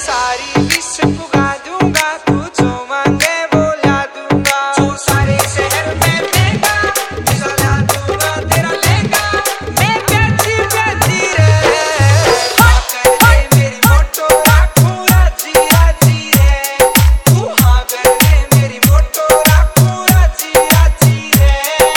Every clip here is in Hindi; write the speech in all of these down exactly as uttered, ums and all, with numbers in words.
सारी विश पुगा दूंगा, तू जो मांगे वो ला दूंगा। जो सारे शहर में महंगा ला दूंगा, तेरा लहंगा मैं प्याची प्याची रे। हाँ कर दे मेरी मोटो राखू राजी राजी रे। तू हाँ कर दे मेरी मोटो राखू राजी राजी रे।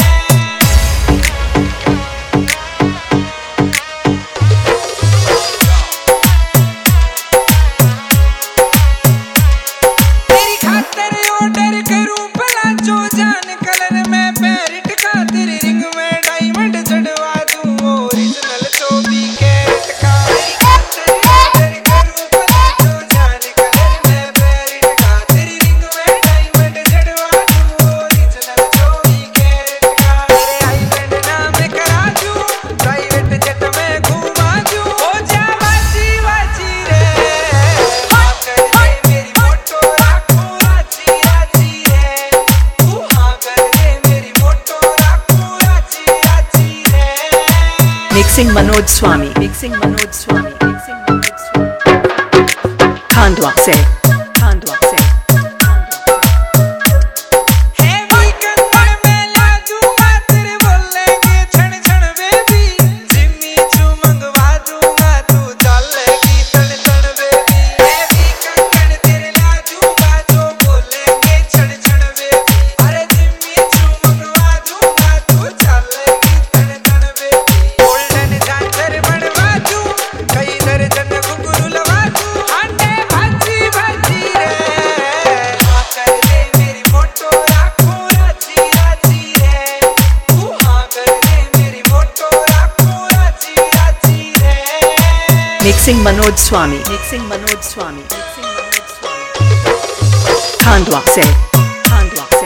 तेरी खातिर ऑर्डर करूं भला जो जान कलर में पैरेट का, तेरी रिंग में डायमंड चढ़वा दूं ओरिजिनल चौबीस कैरेट का। तेरी खातिर ऑर्डर करूं भला जो जान कलर में पैरेट का, तेरी रिंग में डायमंड चढ़वा दूं ओरिजिनल चौबीस कैरेट का। तेरे आईलैंड नाम करा दूं, प्राइवेट जेट में घुमा दूं, हो जा बाजी बाजी रे। हाँ कर दे मेरी मोटो राखू राजी राजी रे। तू हाँ कर दे मेरी मोटो राखू राजी राजी रे। Mixing Manoj Swami. Mixing Manoj Swami. Mixing Manoj Swami. Khandwa se. Khandwa se. है वीकेंड में ला दूंगा, तेरे बोलेंगे छन छन बेबी। जिम्मी चू मंगवा दूंगा, तू चलेगी तन तन बेबी। है वीकेंड तेरे ला दूंगा, जो बोलेंगे छन छन बेबी। अरे जिम्मी चू मंगवा दूंगा, तू चलेगी तन तन बेबी। गोल्डन झांझर बनवा दूं, कई दर्जन घुंघरू लगा दूं, हांडे भाजी भाजी रे। हाँ कर दे मेरी मोटो राखू राजी राजी रे। तू हाँ कर दे मेरी मोटो राखू राजी राजी रे। Mixing Manoj Swami. Mixing Manoj Swami. Mixing Manoj Swami. Khandwa se. Khandwa se.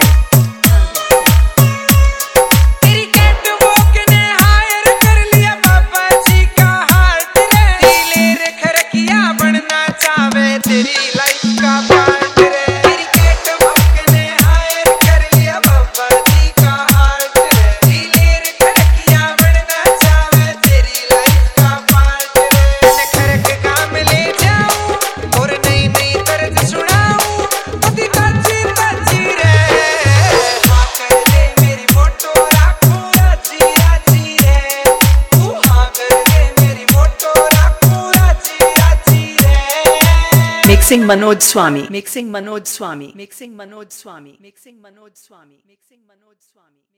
तेरी कैटवॉक ने हायर कर लिया बाबा जी का हार्ट रे। दिलेर खरकिया बनना चाहे तेरी लाइफ का पार्ट रे। तेरी कैटवॉक ने हायर कर लिया बाबा जी का हार्ट रे। दिलेर खरकिया बनना चाहे तेरी लाइफ का पार्ट रे। मैं खरक काम ले जाऊं और नई नई तर्ज सुनाऊं, कभी ताजी ताजी रे। हाँ कर दे मेरी मोटो राखू राजी राजी रे। तू हाँ कर दे मेरी मोटो राखू राजी राजी रे। Mixing Manoj Swami. Mixing Manoj Swami. Mixing Manoj Swami. Mixing Manoj Swami. Mixing Manoj Swami.